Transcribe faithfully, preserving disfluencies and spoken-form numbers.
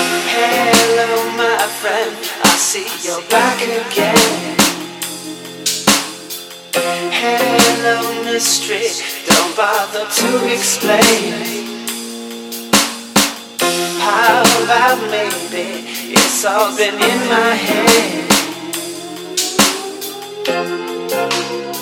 Hello, my friend, I see you're back again. Hello, mystery, don't bother to explain. How about maybe it's all been in my head?